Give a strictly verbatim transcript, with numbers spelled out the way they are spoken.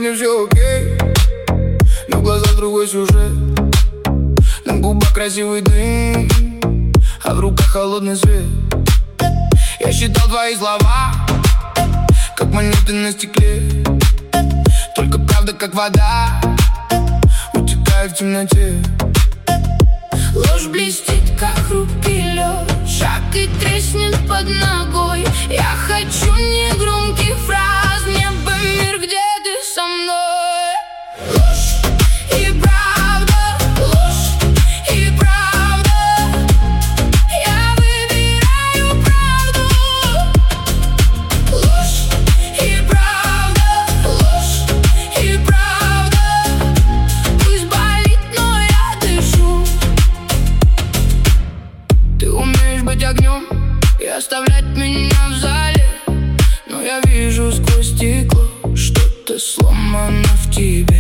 сегодня все окей, но в глазах другой сюжет. На губах красивый дым, а в руках холодный свет. Я считал твои слова, как монеты на стекле. Только правда, как вода, утекает в темноте. Ложь блестит, как хрупкий лед, шаг и треснет под ногой. Я хочу негромких фраз, мне бы мир, где ты со мной. Ложь и правда, ложь и правда, я выбираю правду. Ложь и правда, ложь и правда, пусть болит, но я дышу. Ты умеешь быть огнем и оставлять меня в зале, но я вижу сквозь стекло, что-то сломано в тебе.